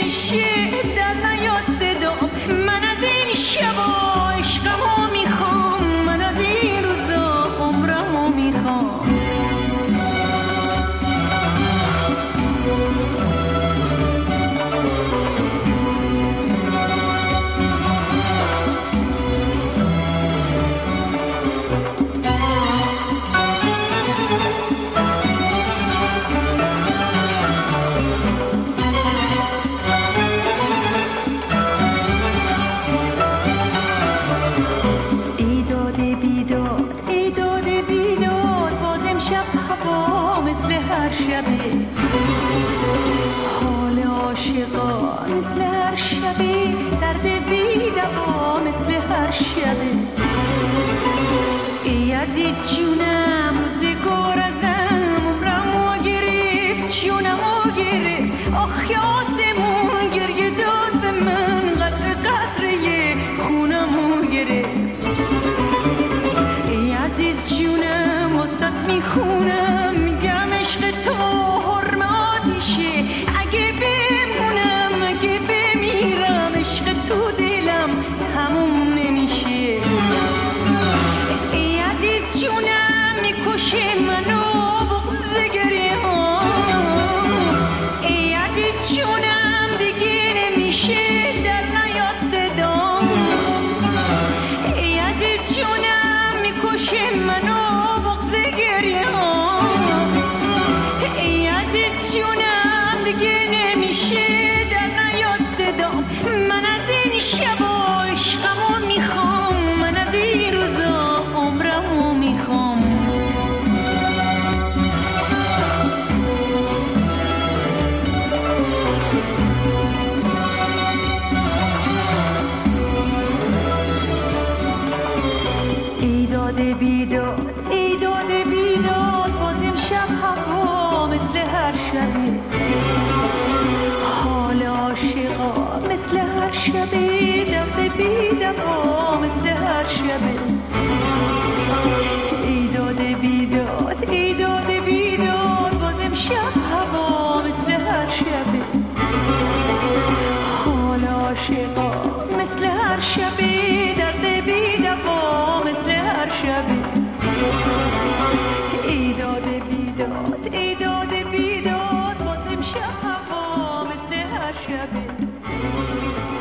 نمیشه در نیاد صدام. من از این شبا عشقمو میخوام، من از این روزا عمرمو میخوام. حال عاشقا مثل هر شبی، درد بی دوا مثل هر شبه. ای عزیز جونم روزگار ازم عمرمو گرفت، جونمو گرفت. آخ که آسمون گریه داد به من، قطره قطره خونمو گرفت. ای عزیز جونم واسط میخونم، میگم عشق تو حرم آتیشه. اگه بمونم اگه بمیرم، عشق تو دلم تموم نمیشه. ای عزیز جونم میکشه منو بغض گریه ها. ای عزیز جونم دیگه نمیشه در نیاد صدام. ای عزیز جونم میکشه منو بغض گریه ها. ای عزیز جونم دیگه نمیشه در نیاد صدام. من از این شبا عشقمو میخوام، من از این روزا عمرمو میخوام. ای داده بیداد ای داده بیداد، باز امشب هوا مثل هر شبه. حال عاشقا مثل هر شبه، درد بی دوا مثل هر شبه. ای داده بیداد ای داده بیداد، باز امشب هوا مثل هر شبه. حال عاشقا مثل هر شبه، درد بی دوا مثل هر شبه. ای داده بیداد ای داده بیداد، باز امشب هوا مثل هر شبه.